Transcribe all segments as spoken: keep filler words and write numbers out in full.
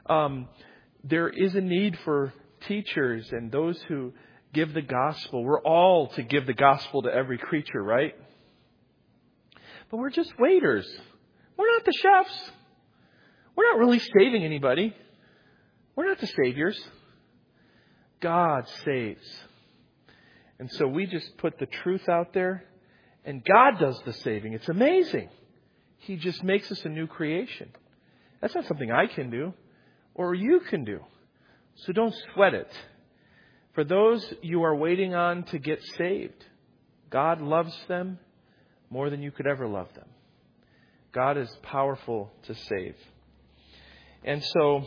Um, there is a need for teachers and those who give the gospel. We're all to give the gospel to every creature, right? But we're just waiters. We're not the chefs. We're not really saving anybody. We're not the saviors. God saves. And so we just put the truth out there, and God does the saving. It's amazing. He just makes us a new creation. That's not something I can do or you can do. So don't sweat it. For those you are waiting on to get saved, God loves them more than you could ever love them. God is powerful to save. And so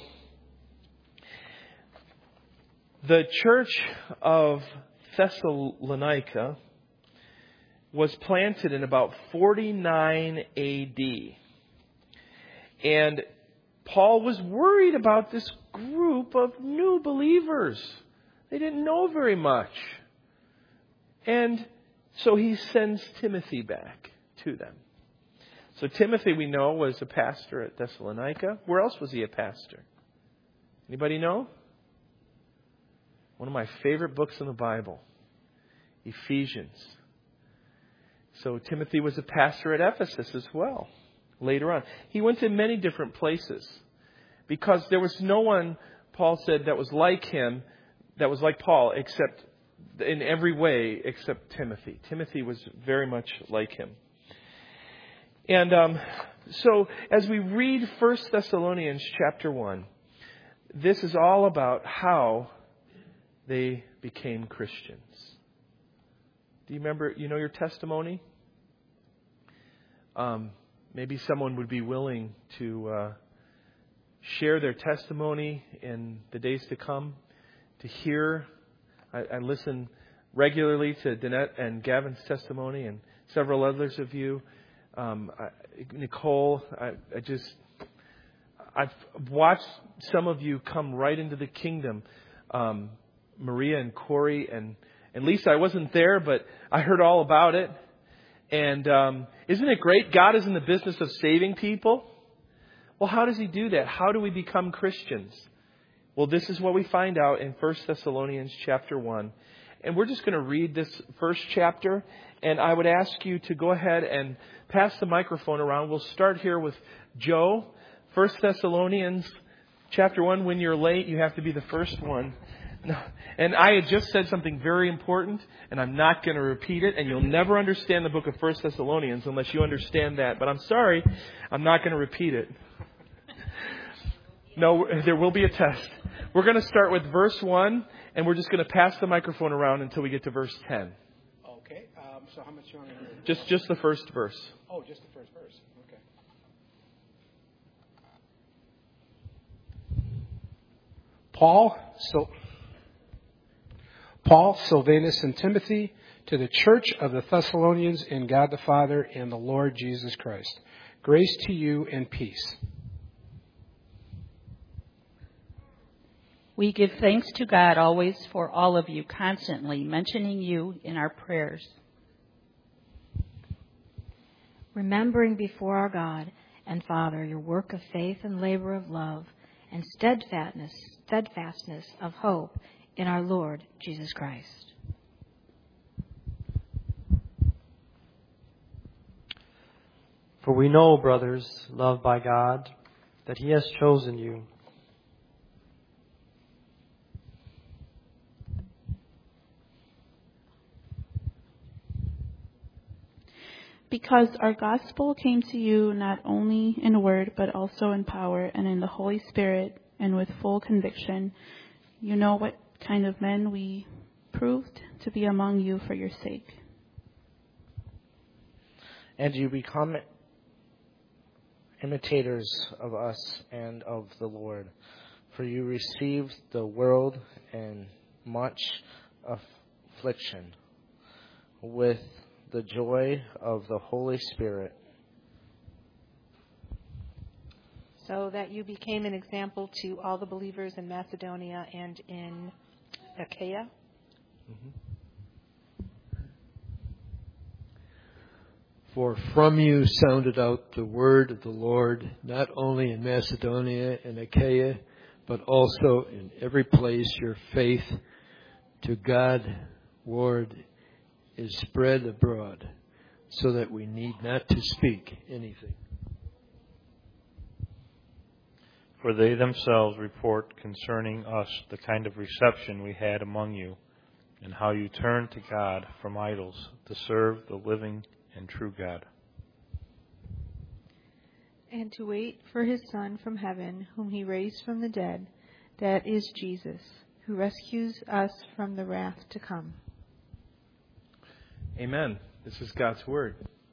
the church of Thessalonica was planted in about forty-nine A D. And Paul was worried about this group of new believers. They didn't know very much. And so he sends Timothy back to them. So Timothy, we know, was a pastor at Thessalonica. Where else was he a pastor? Anybody know? One of my favorite books in the Bible, Ephesians. So Timothy was a pastor at Ephesus as well, later on. He went to many different places because there was no one, Paul said, that was like him, that was like Paul, except in every way except Timothy. Timothy was very much like him. And um, so as we read First Thessalonians chapter one, this is all about how they became Christians. Do you remember, you know your testimony? Um, maybe someone would be willing to uh, share their testimony in the days to come, to hear. I, I listen regularly to Danette and Gavin's testimony and several others of you. Um, I, Nicole, I, I just, I've watched some of you come right into the kingdom. Um, Maria and Corey and, and Lisa, I wasn't there, but I heard all about it. And um, isn't it great? God is in the business of saving people. Well, how does He do that? How do we become Christians? Well, this is what we find out in First Thessalonians chapter one. And we're just going to read this first chapter. And I would ask you to go ahead and pass the microphone around. We'll start here with Joe. First Thessalonians chapter one. When you're late, you have to be the first one. And I had just said something very important, and I'm not going to repeat it. And you'll never understand the book of First Thessalonians unless you understand that. But I'm sorry, I'm not going to repeat it. No, there will be a test. We're going to start with verse one, and we're just going to pass the microphone around until we get to verse ten. Okay. Um, so how much you want to read? Just, just the first verse. Oh, just the first verse. Okay. Paul, so Paul, Silvanus, and Timothy, to the church of the Thessalonians in God the Father and the Lord Jesus Christ. Grace to you and peace. We give thanks to God always for all of you, constantly mentioning you in our prayers. Remembering before our God and Father your work of faith and labor of love and steadfastness, steadfastness of hope in our Lord Jesus Christ. For we know, brothers, loved by God, that He has chosen you. Because our gospel came to you not only in word, but also in power and in the Holy Spirit and with full conviction. You know what kind of men we proved to be among you for your sake. And you become imitators of us and of the Lord. For you received the world in much affliction with the joy of the Holy Spirit. So that you became an example to all the believers in Macedonia and in Achaia. Mm-hmm. For from you sounded out the word of the Lord, not only in Macedonia and Achaia, but also in every place your faith to God, word is spread abroad, so that we need not to speak anything. For they themselves report concerning us the kind of reception we had among you, and how you turned to God from idols to serve the living and true God. And to wait for his Son from heaven, whom he raised from the dead, that is Jesus, who rescues us from the wrath to come. Amen. This is God's Word.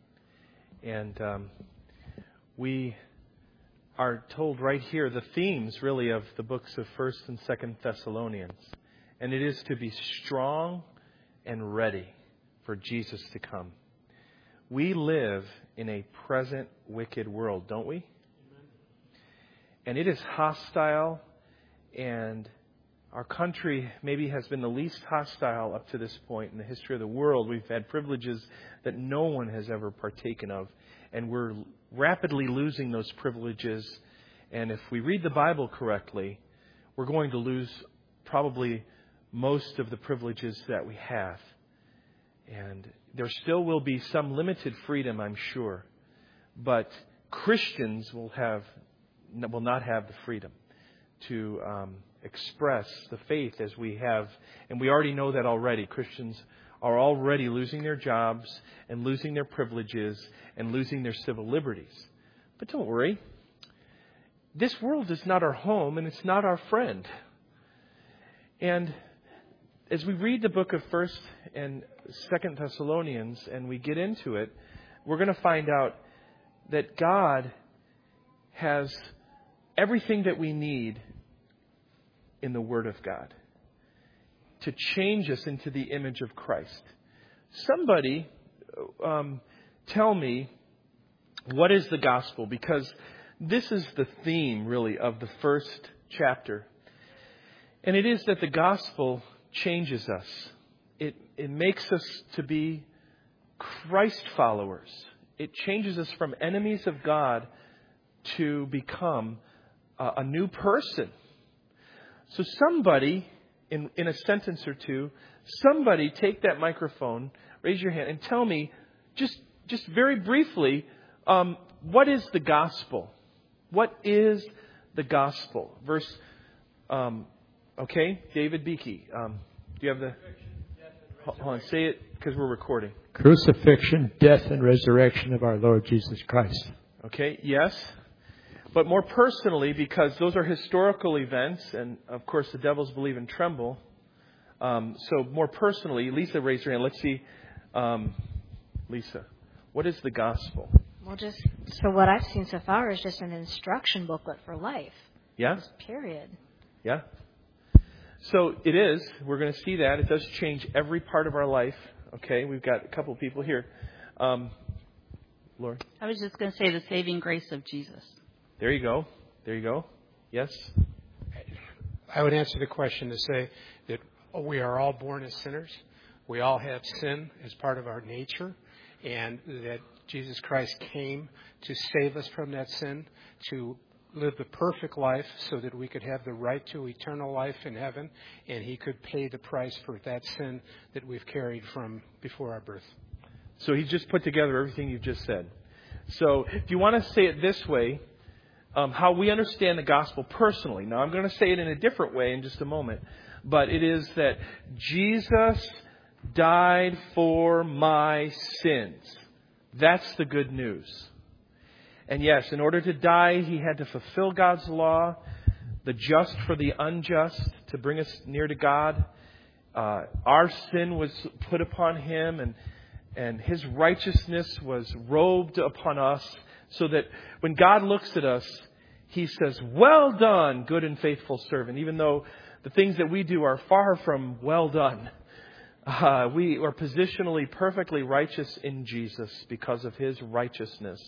And um, we are told right here the themes, really, of the books of First and Second Thessalonians. And it is to be strong and ready for Jesus to come. We live in a present wicked world, don't we? And it is hostile, and our country maybe has been the least hostile up to this point in the history of the world. We've had privileges that no one has ever partaken of, and we're rapidly losing those privileges. And if we read the Bible correctly, we're going to lose probably most of the privileges that we have. And there still will be some limited freedom, I'm sure. But Christians will have will not have the freedom to um, express the faith as we have. And we already know that already. Christians are already losing their jobs and losing their privileges and losing their civil liberties. But don't worry. This world is not our home, and it's not our friend. And as we read the book of First and Second Thessalonians and we get into it, we're going to find out that God has everything that we need in the Word of God to change us into the image of Christ. Somebody um, tell me, what is the gospel? Because this is the theme, really, of the first chapter. And it is that the gospel changes us. It, it makes us to be Christ followers. It changes us from enemies of God to become a, a new person. So somebody, in, in a sentence or two, somebody take that microphone, raise your hand, and tell me, just, just very briefly, um, what is the gospel? What is the gospel? Verse, um, okay, David Beakey. Um, do you have the... Hold on, say it because we're recording. Crucifixion, death, and resurrection of our Lord Jesus Christ. Okay, yes. But more personally, because those are historical events, and of course the devils believe and tremble. Um, so more personally, Lisa raised her hand. Let's see. Um, Lisa, what is the gospel? Well, just so what I've seen so far is just an instruction booklet for life. Yeah? Just period. Yeah. So it is. We're going to see that. It does change every part of our life. Okay, we've got a couple of people here. Um, Lord? I was just going to say the saving grace of Jesus. There you go. There you go. Yes? I would answer the question to say that we are all born as sinners. We all have sin as part of our nature, and that Jesus Christ came to save us from that sin, to live the perfect life so that we could have the right to eternal life in heaven, and he could pay the price for that sin that we've carried from before our birth. So he's just put together everything you've just said. So if you want to say it this way, um, how we understand the gospel personally. Now I'm going to say it in a different way in just a moment. But it is that Jesus died for my sins. That's the good news. And yes, in order to die, he had to fulfill God's law, the just for the unjust, to bring us near to God. Uh, our sin was put upon him, and and his righteousness was robed upon us, so that when God looks at us, he says, "Well done, good and faithful servant," even though the things that we do are far from well done. Uh, we are positionally perfectly righteous in Jesus because of his righteousness.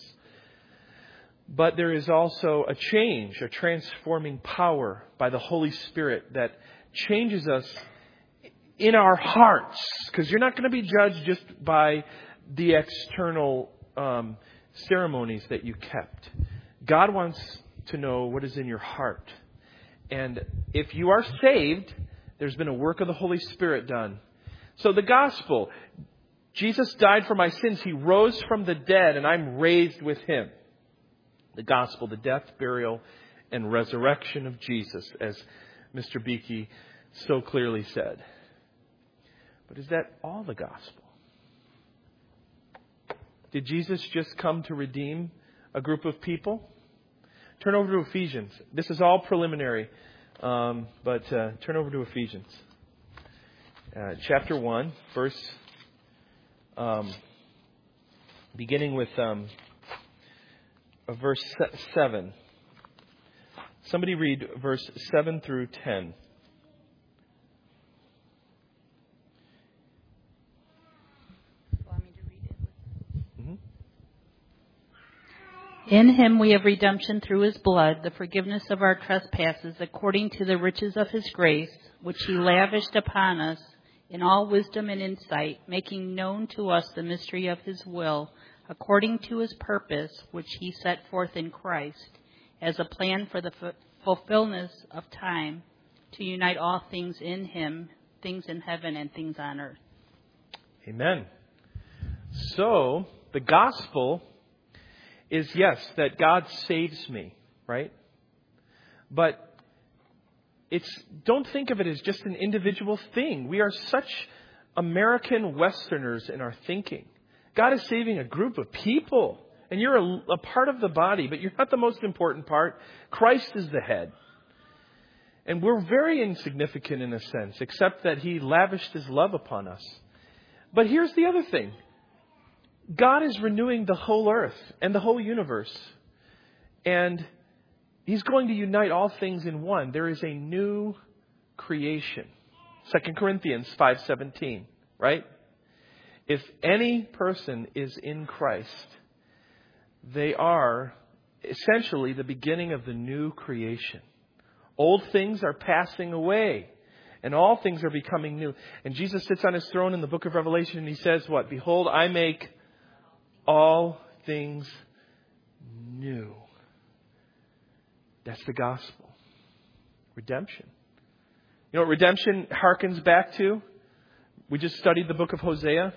But there is also a change, a transforming power by the Holy Spirit that changes us in our hearts. Because you're not going to be judged just by the external um, ceremonies that you kept. God wants to know what is in your heart. And if you are saved, there's been a work of the Holy Spirit done. So the gospel, Jesus died for my sins. He rose from the dead, and I'm raised with him. The gospel, the death, burial, and resurrection of Jesus, as Mister Beakey so clearly said. But is that all the gospel? Did Jesus just come to redeem a group of people? Turn over to Ephesians. This is all preliminary, um, but uh, turn over to Ephesians. Uh, chapter one, verse, um, beginning with um, uh, verse seven. Somebody read verse seven through ten. In him we have redemption through his blood, the forgiveness of our trespasses, according to the riches of his grace, which he lavished upon us in all wisdom and insight, making known to us the mystery of his will, according to his purpose, which he set forth in Christ, as a plan for the f- fulfillment of time, to unite all things in him, things in heaven and things on earth. Amen. So, the gospel is, yes, that God saves me, right? But it's don't think of it as just an individual thing. We are such American Westerners in our thinking. God is saving a group of people, and you're a, a part of the body, but you're not the most important part. Christ is the head. And we're very insignificant in a sense, except that he lavished his love upon us. But here's the other thing. God is renewing the whole earth and the whole universe. And he's going to unite all things in one. There is a new creation. Second Corinthians five seventeen, right? If any person is in Christ, they are essentially the beginning of the new creation. Old things are passing away, and all things are becoming new. And Jesus sits on his throne in the book of Revelation, and he says what? Behold, I make all things new. That's the gospel. Redemption. You know what redemption harkens back to? We just studied the book of Hosea.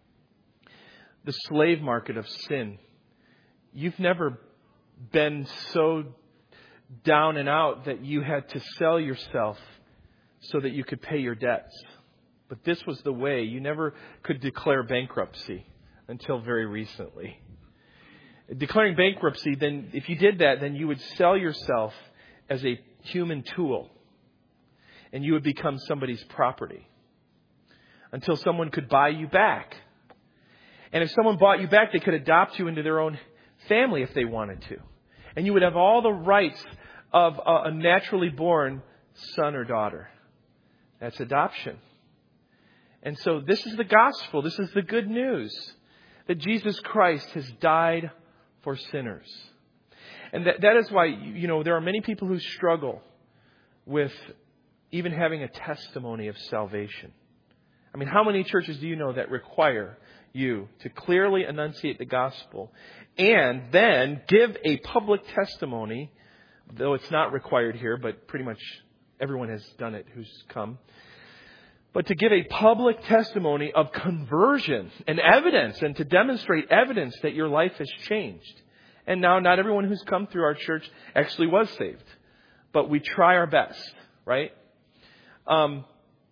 The slave market of sin. You've never been so down and out that you had to sell yourself so that you could pay your debts. But this was the way. You never could declare bankruptcy until very recently. Declaring bankruptcy, then if you did that, then you would sell yourself as a human tool. And you would become somebody's property. Until someone could buy you back. And if someone bought you back, they could adopt you into their own family if they wanted to. And you would have all the rights of a naturally born son or daughter. That's adoption. And so this is the gospel. This is the good news. That Jesus Christ has died for sinners. And that, that is why, you know, there are many people who struggle with even having a testimony of salvation. I mean, how many churches do you know that require you to clearly enunciate the gospel and then give a public testimony, though it's not required here, but pretty much everyone has done it who's come. But to give a public testimony of conversion and evidence, and to demonstrate evidence that your life has changed. And now not everyone who's come through our church actually was saved. But we try our best, right? Um,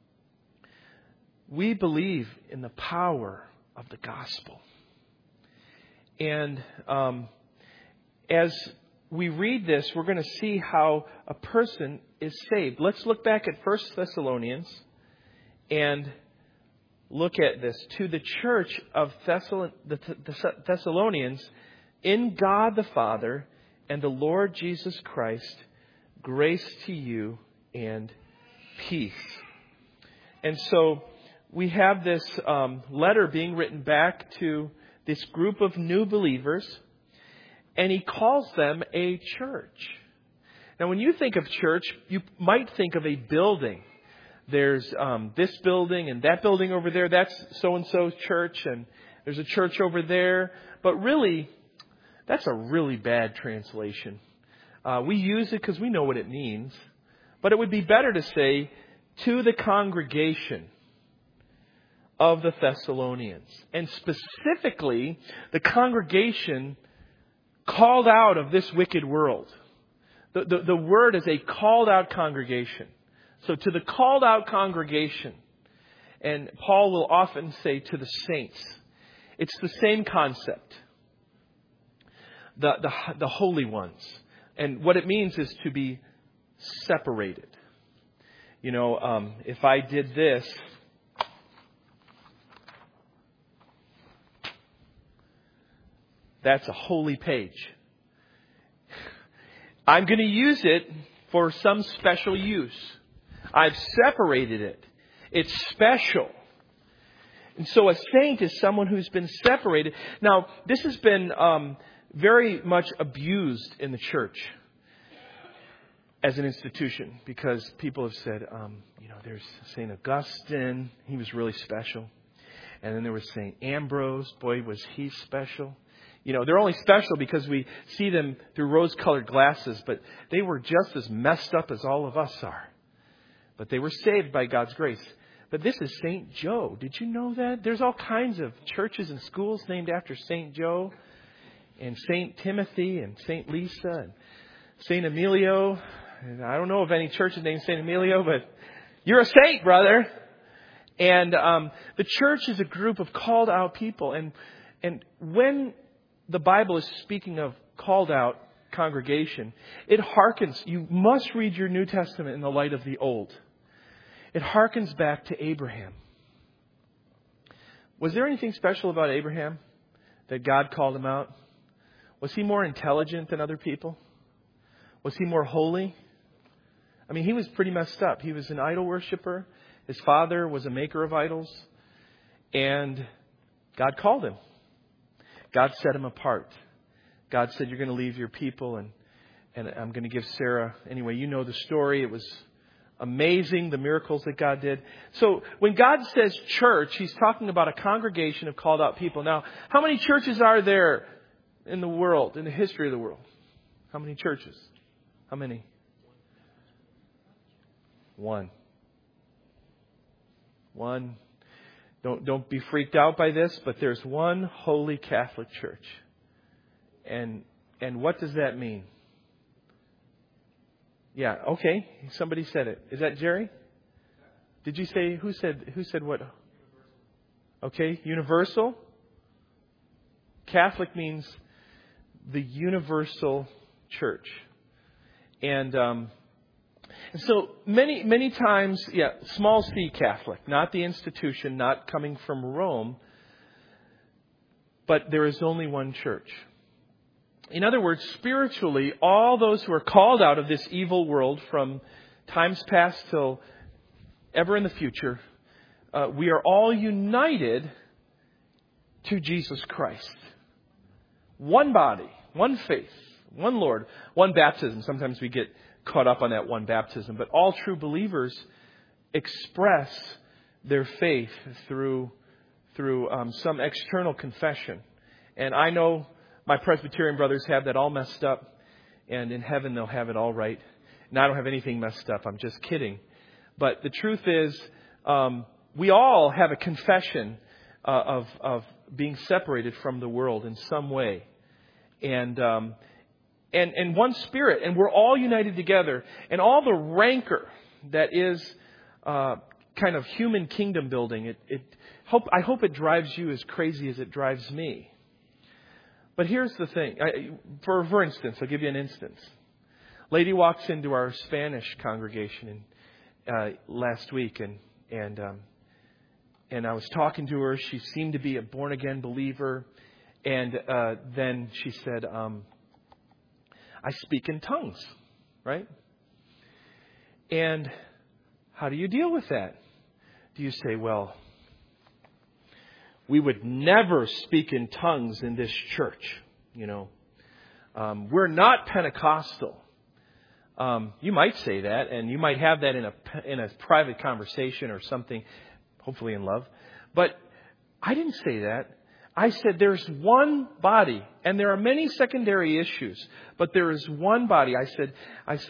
we believe in the power of the gospel. And um, as we read this, we're going to see how a person is saved. Let's look back at First Thessalonians. And look at this. To the church of Thessalon- the Thessalonians, in God the Father and the Lord Jesus Christ, grace to you and peace. And so we have this um, letter being written back to this group of new believers, and he calls them a church. Now, when you think of church, you might think of a building. There's um, this building and that building over there. That's so-and-so's church. And there's a church over there. But really, that's a really bad translation. Uh, we use it because we know what it means. But it would be better to say, to the congregation of the Thessalonians. And specifically, the congregation called out of this wicked world. The, the, the word is a called out congregation. So to the called out congregation, and Paul will often say to the saints, it's the same concept. The, the, the holy ones. And what it means is to be separated. You know, um, if I did this, that's a holy page. I'm going to use it for some special use. I've separated it. It's special. And so a saint is someone who's been separated. Now, this has been um, very much abused in the church as an institution, because people have said, um, you know, there's Saint Augustine. He was really special. And then there was Saint Ambrose. Boy, was he special. You know, they're only special because we see them through rose-colored glasses, but they were just as messed up as all of us are. But they were saved by God's grace. But this is Saint Joe. Did you know that? There's all kinds of churches and schools named after Saint Joe, and Saint Timothy, and Saint Lisa, and Saint Emilio. And I don't know of any churches named Saint Emilio, but you're a saint, brother. And um, the church is a group of called out people. And and when the Bible is speaking of called out congregation, it harkens. You must read your New Testament in the light of the Old. It harkens back to Abraham. Was there anything special about Abraham that God called him out? Was he more intelligent than other people? Was he more holy? I mean, he was pretty messed up. He was an idol worshiper. His father was a maker of idols. And God called him. God set him apart. God said, you're going to leave your people, and, and I'm going to give Sarah. Anyway, you know the story. It was amazing, the miracles that God did. So when God says church, He's talking about a congregation of called out people. Now, how many churches are there in the world, in the history of the world? How many churches? How many? One. One. Don't don't be freaked out by this, but there's one holy Catholic Church. And and what does that mean? Yeah, okay. Somebody said it. Is that Jerry? Did you say who said who said what? Okay, universal. Catholic means the universal church. And um And so many, many times, yeah, small c Catholic, not the institution, not coming from Rome, but there is only one church. In other words, spiritually, all those who are called out of this evil world from times past till ever in the future, uh, we are all united to Jesus Christ. One body, one faith, one Lord, one baptism. Sometimes we get caught up on that one baptism, but all true believers express their faith through through um, some external confession. And I know my Presbyterian brothers have that all messed up, and in heaven they'll have it all right. And I don't have anything messed up. I'm just kidding. But the truth is, um, we all have a confession uh, of of being separated from the world in some way, and. Um, And, and one spirit, and we're all united together. And all the rancor that is uh, kind of human kingdom building, it, it hope I hope it drives you as crazy as it drives me. But here's the thing. I, for for instance, I'll give you an instance. Lady walks into our Spanish congregation in, uh, last week, and and um, and I was talking to her. She seemed to be a born again believer, and uh, then she said, Um, I speak in tongues, right? And how do you deal with that? Do you say, well, we would never speak in tongues in this church, you know? Um, we're not Pentecostal. Um, you might say that, and you might have that in a in a private conversation or something, hopefully in love. But I didn't say that. I said there's one body, and there are many secondary issues, but there is one body. I said, I said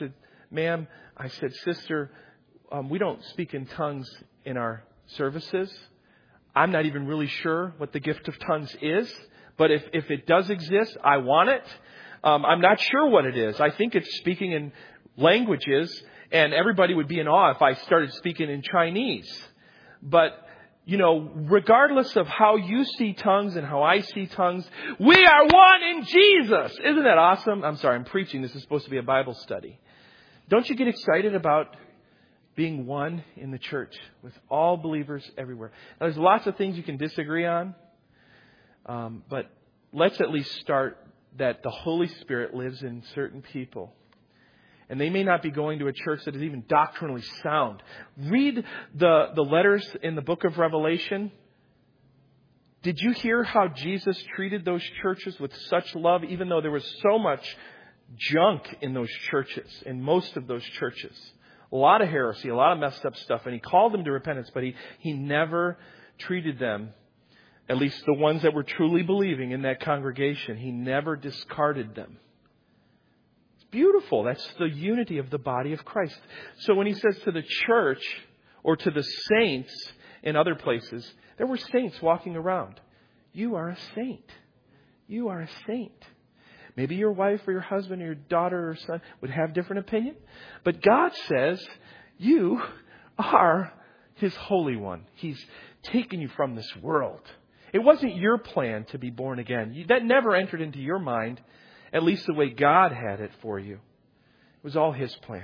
ma'am, I said, sister, um, we don't speak in tongues in our services. I'm not even really sure what the gift of tongues is. But if, if it does exist, I want it. Um, I'm not sure what it is. I think it's speaking in languages. And everybody would be in awe if I started speaking in Chinese. But, you know, regardless of how you see tongues and how I see tongues, we are one in Jesus. Isn't that awesome? I'm sorry, I'm preaching. This is supposed to be a Bible study. Don't you get excited about being one in the church with all believers everywhere? Now, there's lots of things you can disagree on. Um, but let's at least start that the Holy Spirit lives in certain people. And they may not be going to a church that is even doctrinally sound. Read the, the letters in the book of Revelation. Did you hear how Jesus treated those churches with such love, even though there was so much junk in those churches, in most of those churches? A lot of heresy, a lot of messed up stuff. And he called them to repentance, but he, he never treated them, at least the ones that were truly believing in that congregation, he never discarded them. Beautiful. That's the unity of the body of Christ. So when he says to the church or to the saints in other places, there were saints walking around. You are a saint. You are a saint. Maybe your wife or your husband or your daughter or son would have different opinion. But God says you are His Holy One. He's taken you from this world. It wasn't your plan to be born again. That never entered into your mind. At least the way God had it for you. It was all His plan.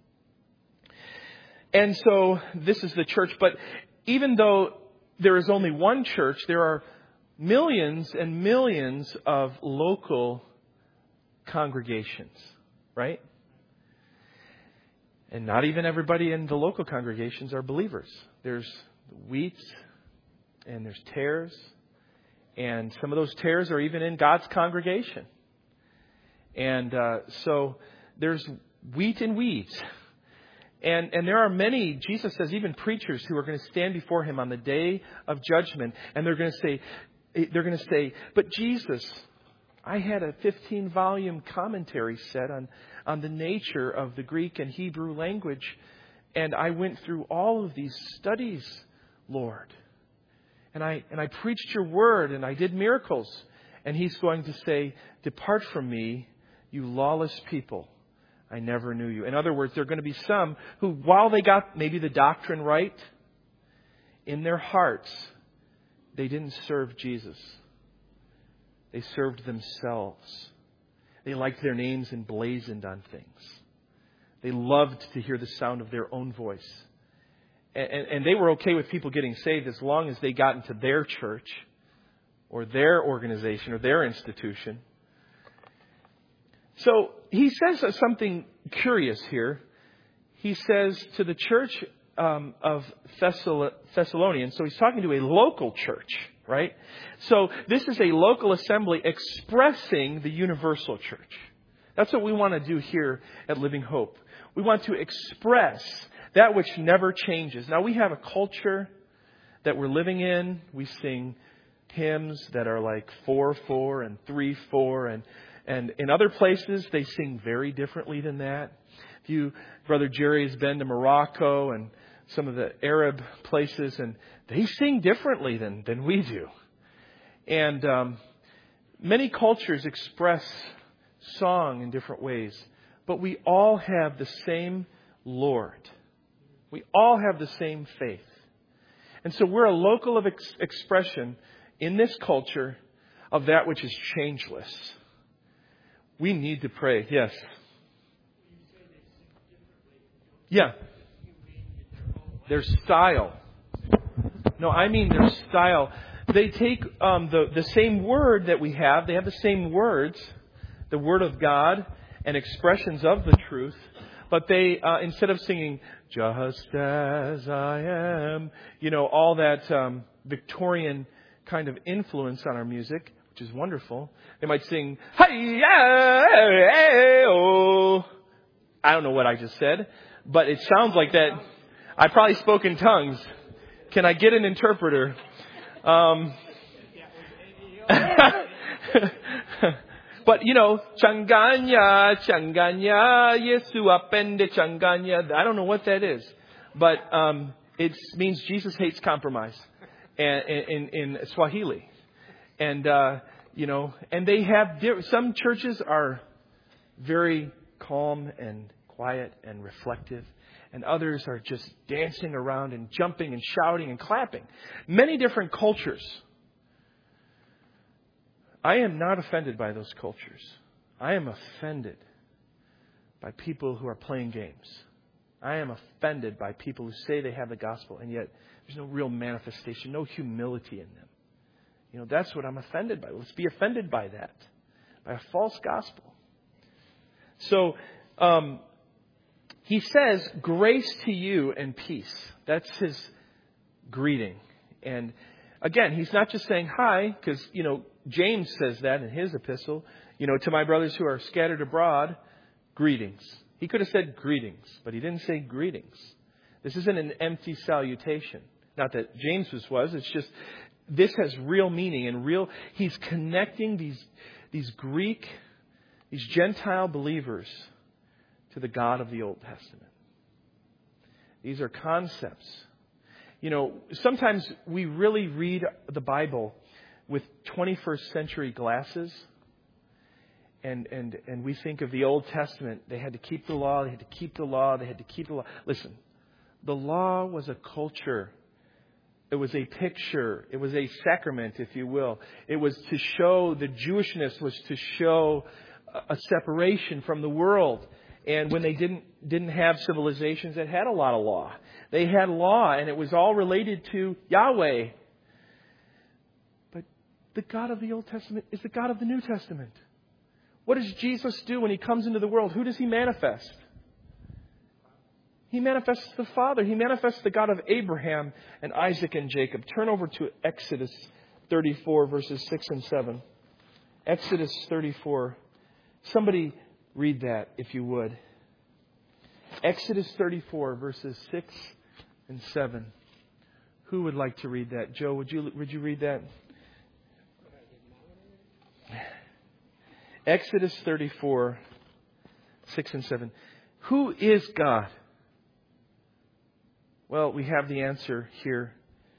And so this is the church. But even though there is only one church, there are millions and millions of local congregations, right? And not even everybody in the local congregations are believers. There's wheats and there's tares. And some of those tares are even in God's congregation. And uh, so there's wheat and weeds. And and there are many, Jesus says, even preachers who are going to stand before Him on the day of judgment. And they're going to say, they're going to say, but Jesus, I had a fifteen volume commentary set on, on the nature of the Greek and Hebrew language. And I went through all of these studies, Lord. And I and I preached your word and I did miracles. And He's going to say, depart from me, you lawless people. I never knew you. In other words, there are going to be some who, while they got maybe the doctrine right, in their hearts, they didn't serve Jesus. They served themselves. They liked their names emblazoned on things. They loved to hear the sound of their own voice. And, and, and they were okay with people getting saved as long as they got into their church or their organization or their institution. So he says something curious here. He says to the church um, of Thessal- Thessalonians, so he's talking to a local church, right? So this is a local assembly expressing the universal church. That's what we want to do here at Living Hope. We want to express that which never changes. Now, we have a culture that we're living in. We sing hymns that are like four four and three four, and and in other places they sing very differently than that. If you, Brother Jerry, has been to Morocco and some of the Arab places, and they sing differently than than we do. And um, many cultures express song in different ways, but we all have the same Lord. We all have the same faith. And so we're a local of ex- expression in this culture of that which is changeless. We need to pray. Yes. Yeah. Their style. No, I mean their style. They take um, the, the same word that we have. They have the same words, the Word of God, and expressions of the truth. But they, uh, instead of singing, just as I am, you know, all that um, Victorian kind of influence on our music, which is wonderful. They might sing, hey, yeah, hey, oh. I don't know what I just said, but it sounds like that. I probably spoke in tongues. Can I get an interpreter? Um, But, you know, Changanya, Changanya, Yesu apende Changanya. I don't know what that is. But um, it means Jesus hates compromise in, in, in Swahili. And, uh, you know, and they have, some churches are very calm and quiet and reflective. And others are just dancing around and jumping and shouting and clapping. Many different cultures. I am not offended by those cultures. I am offended by people who are playing games. I am offended by people who say they have the gospel and yet there's no real manifestation, no humility in them. You know, that's what I'm offended by. Let's be offended by that, by a false gospel. So, um, he says, grace to you and peace. That's his greeting. And again, he's not just saying hi, because, you know, James says that in his epistle. You know, to my brothers who are scattered abroad, greetings. He could have said greetings, but he didn't say greetings. This isn't an empty salutation. Not that James's was. It's just, this has real meaning and real. He's connecting these, these Greek, these Gentile believers to the God of the Old Testament. These are concepts. You know, sometimes we really read the Bible with twenty-first century glasses. And, and, and we think of the Old Testament. They had to keep the law. They had to keep the law. They had to keep the law. Listen, the law was a culture. It was a picture. It was a sacrament, if you will. It was to show, the Jewishness was to show a separation from the world. And when they didn't didn't have civilizations that had a lot of law, they had law, and it was all related to Yahweh. But the God of the Old Testament is the God of the New Testament. What does Jesus do when he comes into the world? Who does he manifest? He manifests the Father. He manifests the God of Abraham and Isaac and Jacob. Turn over to Exodus thirty-four, verses six and seven. Exodus thirty-four. Somebody read that, if you would. Exodus thirty-four, verses six and seven. Who would like to read that? Joe, would you would you read that? Exodus thirty-four, six and seven. Who is God? Well, we have the answer here.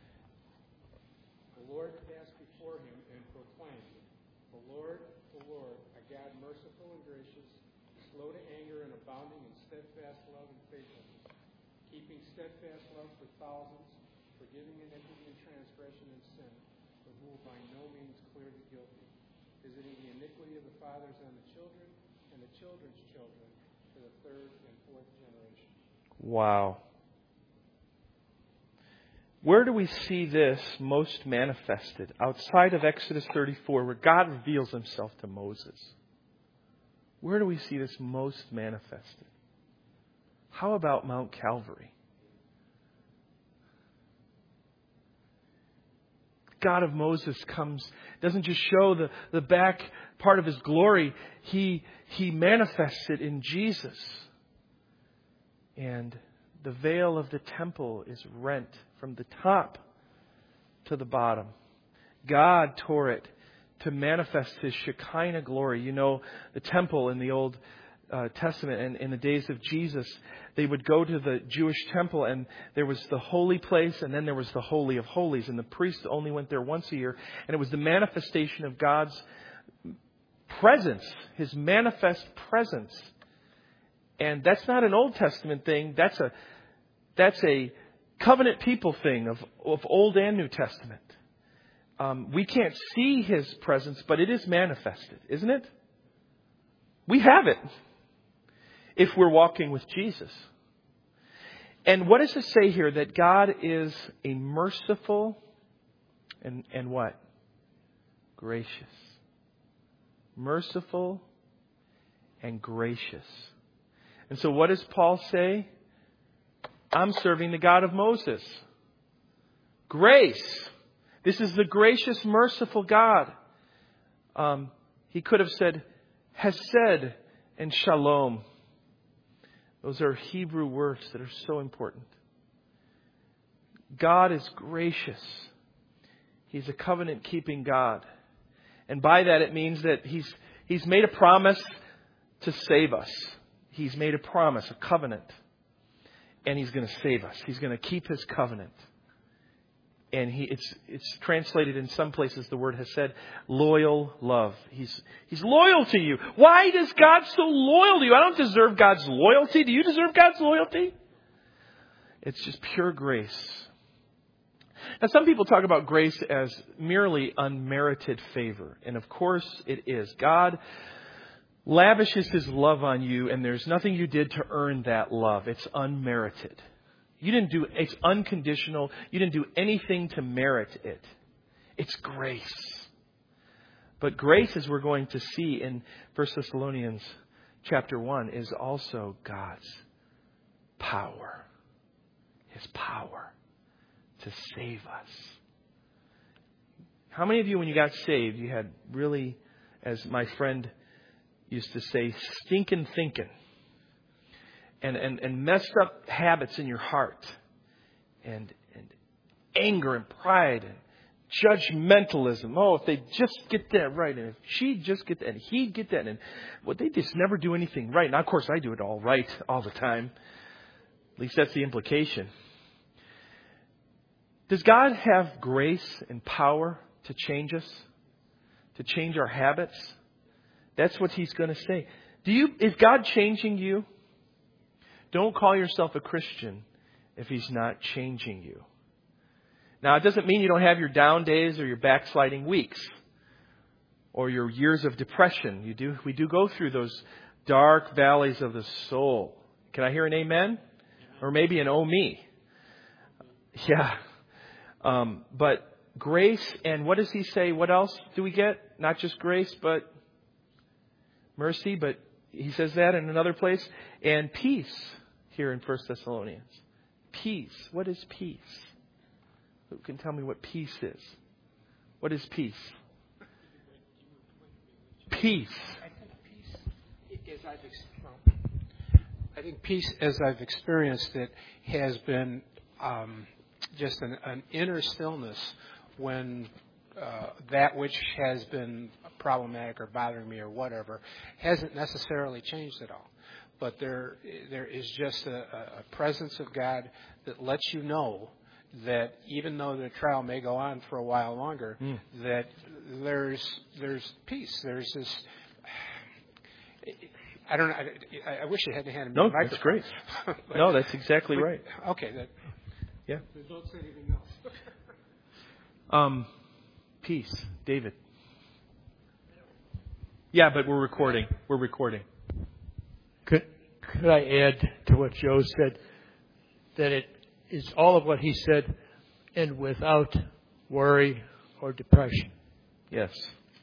The Lord passed before him and proclaimed, The Lord, the Lord, a God merciful and gracious, slow to anger and abounding in steadfast love and faithfulness, keeping steadfast love for thousands, forgiving iniquity and transgression and sin, but who will by no means clear the guilty, visiting the iniquity of the fathers on the children and the children's children to the third and fourth generation. Wow. Where do we see this most manifested? Outside of Exodus thirty-four, where God reveals himself to Moses. Where do we see this most manifested? How about Mount Calvary? God of Moses comes, doesn't just show the, the back part of his glory. He, he manifests it in Jesus. And the veil of the temple is rent from the top to the bottom. God tore it to manifest his Shekinah glory. You know, the temple in the Old uh, Testament and in the days of Jesus, they would go to the Jewish temple and there was the holy place and then there was the Holy of Holies. And the priest only went there once a year. And it was the manifestation of God's presence, his manifest presence. And that's not an Old Testament thing. That's a that's a covenant people thing of, of Old and New Testament. Um, we can't see his presence, but it is manifested, isn't it? We have it if we're walking with Jesus. And what does it say here? That God is a merciful and, and what? Gracious. Merciful and gracious. And so what does Paul say? I'm serving the God of Moses. Grace. This is the gracious, merciful God. Um, he could have said Hesed and Shalom. Those are Hebrew words that are so important. God is gracious. He's a covenant-keeping God. And by that it means that He's He's made a promise to save us. He's made a promise, a covenant. And He's going to save us. He's going to keep His covenant. And he, it's it's translated in some places, the word has said, loyal love. He's He's loyal to you. Why is God so loyal to you? I don't deserve God's loyalty. Do you deserve God's loyalty? It's just pure grace. Now, some people talk about grace as merely unmerited favor. And of course it is. God lavishes His love on you, and there's nothing you did to earn that love. It's unmerited. You didn't do, it's unconditional. You didn't do anything to merit it. It's grace. But grace, as we're going to see in First Thessalonians chapter one, is also God's power. His power to save us. How many of you, when you got saved, you had really, as my friend used to say, stinking thinking? And, and, and messed up habits in your heart, and, and anger and pride and judgmentalism. Oh, if they just get that right, and if she'd just get that, and he'd get that, and well, they just never do anything right. Now, of course, I do it all right all the time. At least that's the implication. Does God have grace and power to change us, to change our habits? That's what He's going to say. Do you? Is God changing you? Don't call yourself a Christian if He's not changing you. Now, it doesn't mean you don't have your down days or your backsliding weeks or your years of depression. You do. We do go through those dark valleys of the soul. Can I hear an amen? Or maybe an oh me? Yeah. Um, but grace, and what does He say? What else do we get? Not just grace, but mercy. But He says that in another place. And peace. Here in First Thessalonians. Peace. What is peace? Who can tell me what peace is? What is peace? Peace. I think peace, as I've, well, I think peace, as I've experienced it, has been um, just an, an inner stillness when uh, that which has been problematic or bothering me or whatever hasn't necessarily changed at all. But there, there is just a, a presence of God that lets you know that even though the trial may go on for a while longer, mm. that there's there's peace. There's this. I don't know. I, I wish I hadn't handed me no, the microphone. That's great. but, no, that's exactly but, right. Okay. That, yeah. Don't say anything else. um, peace, David. Yeah, but we're recording. We're recording. Could, could I add to what Joe said, that it is all of what he said and without worry or depression? Yes.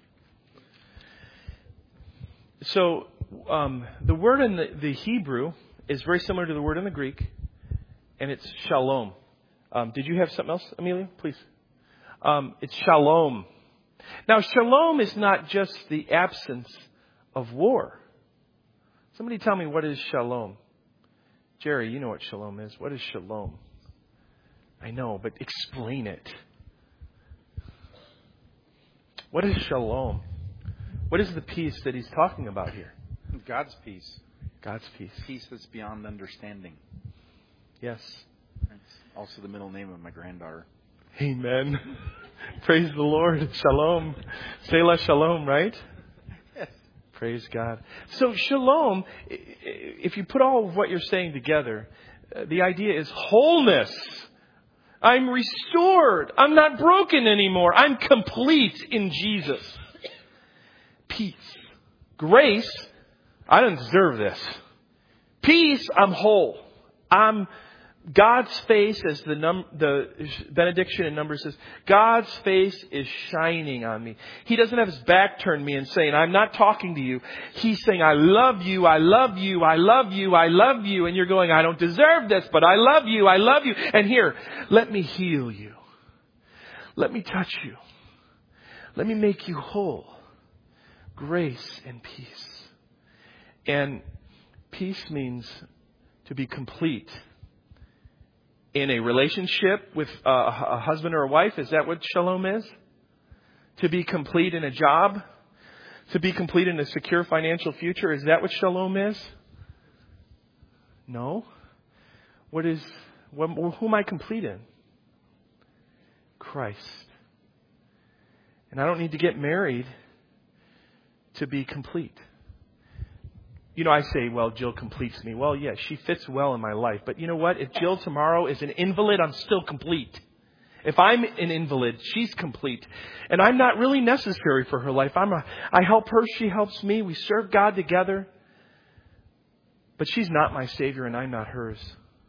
So um, the word in the, the Hebrew is very similar to the word in the Greek, and it's shalom. Um, did you have something else, Amelia? Please. Um, it's shalom. Now, shalom is not just the absence of war. Somebody tell me, what is shalom? Jerry, you know what shalom is. What is shalom? I know, but explain it. What is shalom? What is the peace that he's talking about here? God's peace. God's peace. Peace that's beyond understanding. Yes. It's also the middle name of my granddaughter. Amen. Praise the Lord. Shalom. Selah shalom, right? Yes. Praise God. So shalom, if you put all of what you're saying together, the idea is wholeness. I'm restored. I'm not broken anymore. I'm complete in Jesus. Peace. Grace. I don't deserve this. Peace. I'm whole. I'm God's face, as the num- the benediction in Numbers says, God's face is shining on me. He doesn't have his back turned to me and saying, I'm not talking to you. He's saying, I love you, I love you, I love you, I love you. And you're going, I don't deserve this, but I love you, I love you. And here, let me heal you. Let me touch you. Let me make you whole. Grace and peace. And peace means to be complete. In a relationship with a husband or a wife, is that what shalom is? To be complete in a job? To be complete in a secure financial future, is that what shalom is? No. What is, what, who am I complete in? Christ. And I don't need to get married to be complete. You know, I say, well, Jill completes me. Well, yeah, she fits well in my life. But you know what? If Jill tomorrow is an invalid, I'm still complete. If I'm an invalid, she's complete. And I'm not really necessary for her life. I'm a, I help her, she helps me. We serve God together. But she's not my Savior and I'm not hers.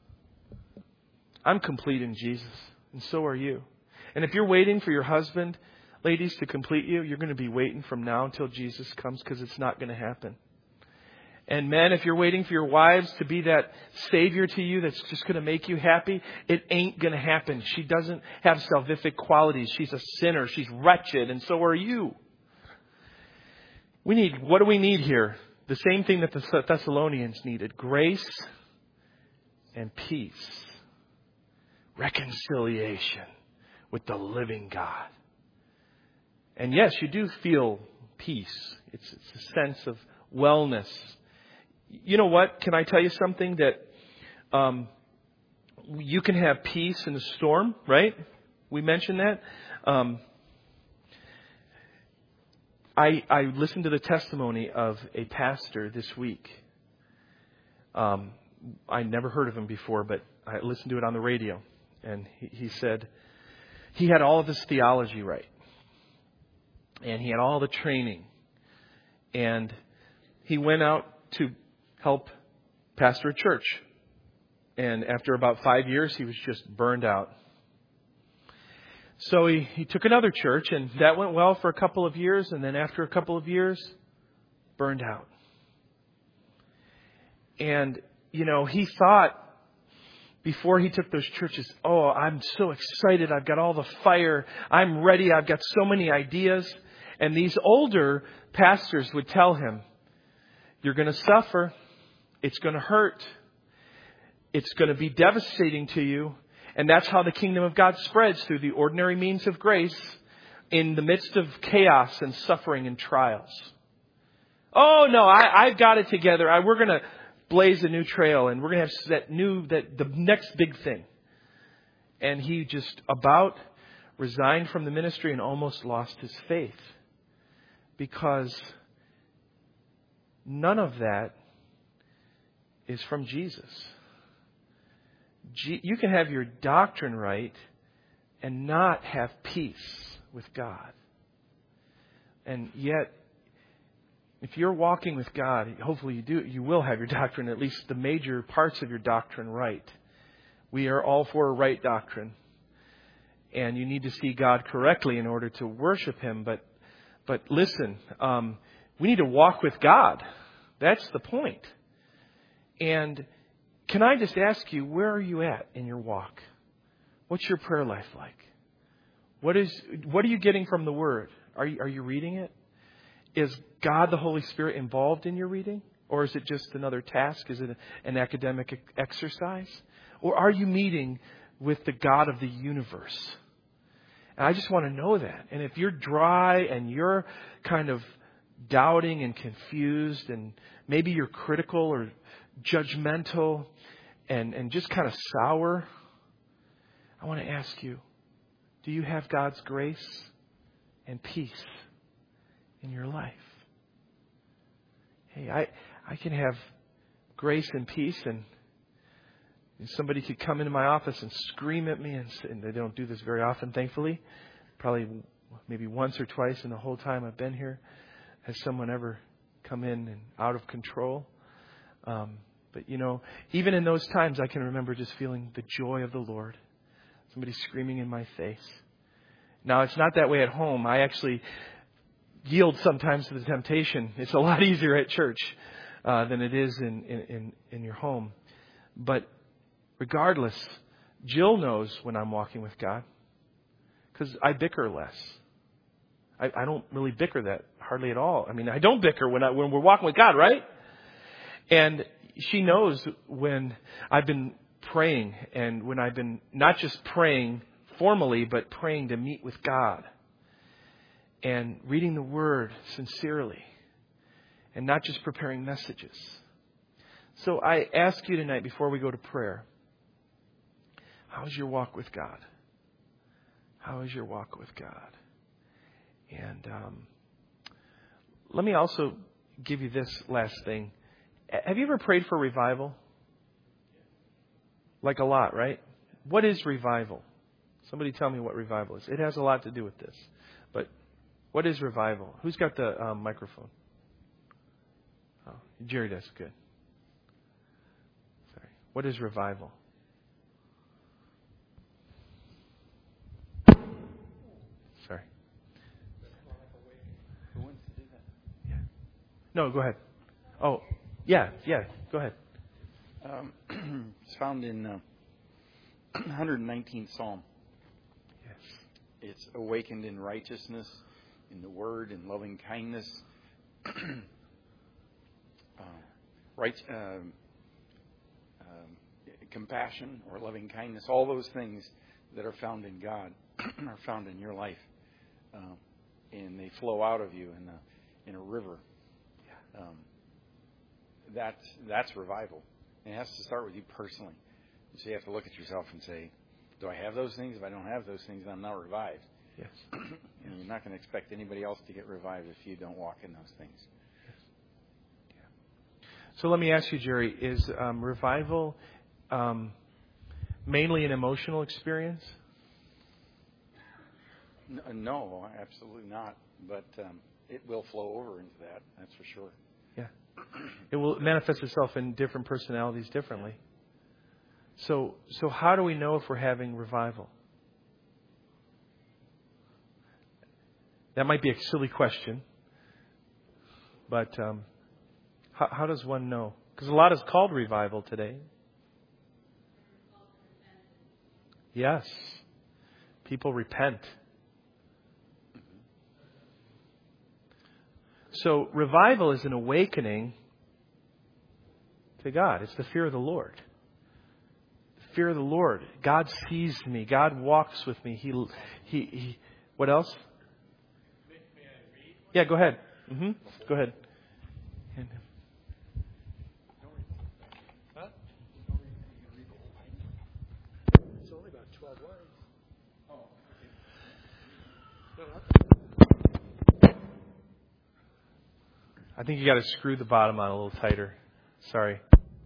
I'm complete in Jesus. And so are you. And if you're waiting for your husband, ladies, to complete you, you're going to be waiting from now until Jesus comes, because it's not going to happen. And men, if you're waiting for your wives to be that Savior to you that's just going to make you happy, it ain't going to happen. She doesn't have salvific qualities. She's a sinner. She's wretched. And so are you. We need, what do we need here? The same thing that the Thessalonians needed. Grace and peace. Reconciliation with the living God. And yes, you do feel peace. It's, it's a sense of wellness. You know what? Can I tell you something? That um, you can have peace in the storm, right? We mentioned that. Um, I, I listened to the testimony of a pastor this week. Um, I never heard of him before, but I listened to it on the radio. And he, he said he had all of his theology right. And he had all the training. And he went out to help pastor a church. And after about five years, he was just burned out. So he, he took another church, and that went well for a couple of years. And then after a couple of years, burned out. And, you know, he thought before he took those churches, oh, I'm so excited. I've got all the fire. I'm ready. I've got so many ideas. And these older pastors would tell him, you're going to suffer. It's going to hurt. It's going to be devastating to you. And that's how the kingdom of God spreads, through the ordinary means of grace in the midst of chaos and suffering and trials. Oh, no, I, I've got it together. I, we're going to blaze a new trail, and we're going to have that new, that the next big thing. And he just about resigned from the ministry and almost lost his faith, because none of that is from Jesus. You can have your doctrine right and not have peace with God. And yet, if you're walking with God, hopefully you do, you will have your doctrine, at least the major parts of your doctrine, right. We are all for a right doctrine. And you need to see God correctly in order to worship Him. But but listen, um, we need to walk with God. That's the point. And can I just ask you, where are you at in your walk? What's your prayer life like? What is what are you getting from the Word? Are you, are you reading it? Is God the Holy Spirit involved in your reading? Or is it just another task? Is it an academic exercise? Or are you meeting with the God of the universe? And I just want to know that. And if you're dry and you're kind of doubting and confused, and maybe you're critical or judgmental and, and just kind of sour, I want to ask you, do you have God's grace and peace in your life? Hey, I, I can have grace and peace, and somebody could come into my office and scream at me, and, and they don't do this very often, thankfully. Probably maybe once or twice in the whole time I've been here has someone ever come in and out of control. Um, but, you know, even in those times, I can remember just feeling the joy of the Lord. Somebody screaming in my face. Now, it's not that way at home. I actually yield sometimes to the temptation. It's a lot easier at church uh, than it is in, in, in your home. But regardless, Jill knows when I'm walking with God, because I bicker less. I, I don't really bicker that hardly at all. I mean, I don't bicker when I, when we're walking with God, right? And she knows when I've been praying, and when I've been not just praying formally, but praying to meet with God and reading the Word sincerely. and not just preparing messages. So I ask you tonight, before we go to prayer, how's your walk with God? How is your walk with God? And um, let me also give you this last thing. Have you ever prayed for revival? Like a lot, right? What is revival? Somebody tell me what revival is. It has a lot to do with this. But what is revival? Who's got the um, microphone? Oh, Jerry does. Good. Sorry. What is revival? Sorry. Who wants to do that? Yeah. No, go ahead. Oh, yeah, yeah. Go ahead. Um, it's found in uh, one hundred nineteenth Psalm. Yes. It's awakened in righteousness, in the word, in loving kindness, uh, right, um, um, compassion or loving kindness. All those things that are found in God are found in your life, uh, and they flow out of you in a in a river. Yeah. Um, that's that's revival. It has to start with you personally. So you have to look at yourself and say, do I have those things? If I don't have those things, then I'm not revived. Yes. And you're not going to expect anybody else to get revived if you don't walk in those things. Yes. Yeah. So let me ask you, Jerry, is um, revival um, mainly an emotional experience? No, absolutely not. But um, it will flow over into that, that's for sure. Yeah. It will manifest itself in different personalities differently. So, so how do we know if we're having revival? That might be a silly question, but um, how, how does one know? Because a lot is called revival today. Yes. People repent. So revival is an awakening to God. It's the fear of the Lord. The fear of the Lord. God sees me. God walks with me. He, he, he. What else? Yeah, go ahead. Mm-hmm. Go ahead. It's only about twelve lines. I think you got to screw the bottom on a little tighter. Sorry.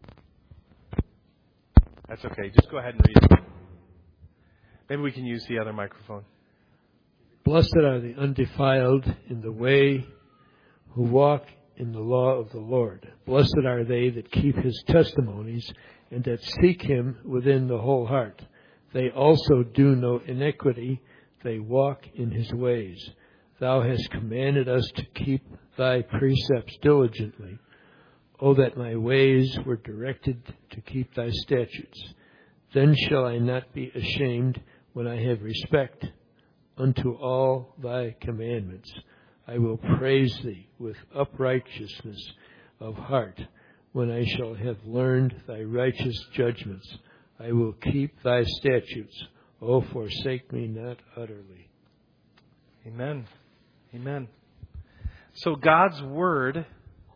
That's okay. Just go ahead and read it. Maybe we can use the other microphone. Blessed are the undefiled in the way who walk in the law of the Lord. Blessed are they that keep his testimonies and that seek him within the whole heart. They also do no iniquity. They walk in his ways. Thou hast commanded us to keep thy precepts diligently. O that my ways were directed to keep thy statutes. Then shall I not be ashamed when I have respect unto all thy commandments. I will praise thee with uprightness of heart when I shall have learned thy righteous judgments. I will keep thy statutes. O forsake me not utterly. Amen. Amen. So God's Word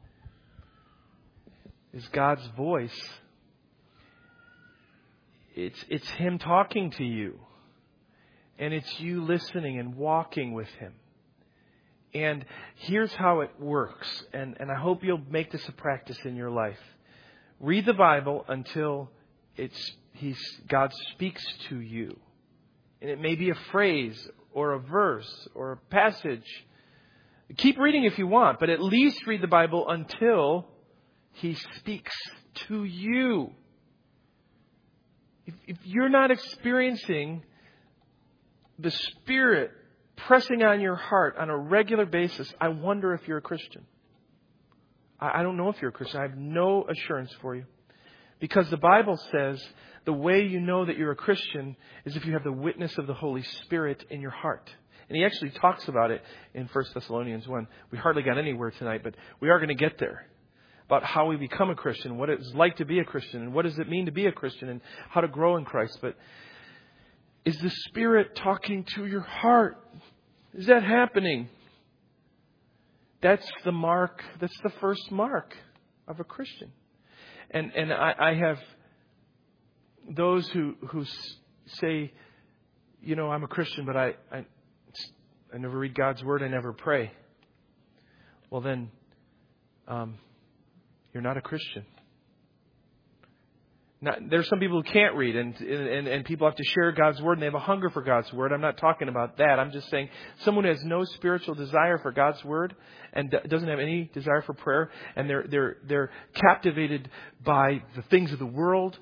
is God's voice. It's, it's Him talking to you. And it's you listening and walking with Him. And here's how it works. And, and I hope you'll make this a practice in your life. Read the Bible until it's He's God speaks to you. And it may be a phrase or a verse or a passage. Keep reading if you want, but at least read the Bible until He speaks to you. If, if you're not experiencing the Spirit pressing on your heart on a regular basis, I wonder if you're a Christian. I, I don't know if you're a Christian. I have no assurance for you. Because the Bible says the way you know that you're a Christian is if you have the witness of the Holy Spirit in your heart. And he actually talks about it in First Thessalonians one. We hardly got anywhere tonight, but we are going to get there. About how we become a Christian, what it's like to be a Christian, and what does it mean to be a Christian, and how to grow in Christ. But is the Spirit talking to your heart? Is that happening? That's the mark, that's the first mark of a Christian. And and I, I have those who, who say, you know, I'm a Christian, but I, I, I never read God's Word, I never pray. Well then, um, you're not a Christian. Not, there's some people who can't read, and, and and people have to share God's Word, and they have a hunger for God's Word. I'm not talking about that. I'm just saying someone who has no spiritual desire for God's Word and doesn't have any desire for prayer, and they're they're they're captivated by the things of the world.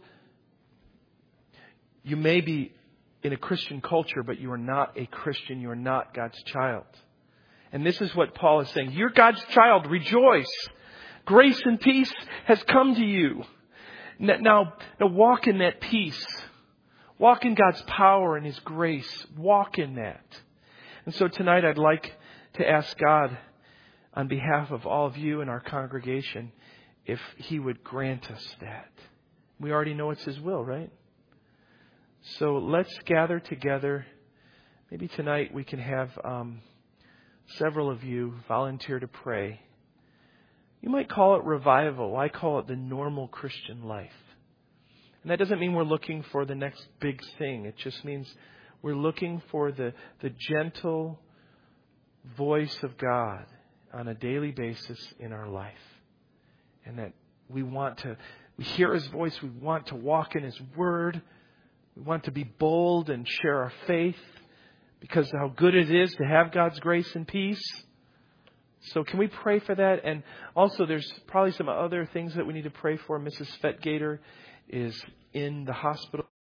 You may be in a Christian culture, but you are not a Christian. You are not God's child. And this is what Paul is saying. You're God's child. Rejoice. Grace and peace has come to you. Now, now walk in that peace. Walk in God's power and His grace. Walk in that. And so tonight I'd like to ask God on behalf of all of you in our congregation if He would grant us that. We already know it's His will, right? So let's gather together. Maybe tonight we can have um, several of you volunteer to pray. You might call it revival. I call it the normal Christian life. And that doesn't mean we're looking for the next big thing. It just means we're looking for the, the gentle voice of God on a daily basis in our life. And that we want to, we hear His voice. We want to walk in His Word. We want to be bold and share our faith because of how good it is to have God's grace and peace. So can we pray for that? And also there's probably some other things that we need to pray for. Missus Fettgater is in the hospital.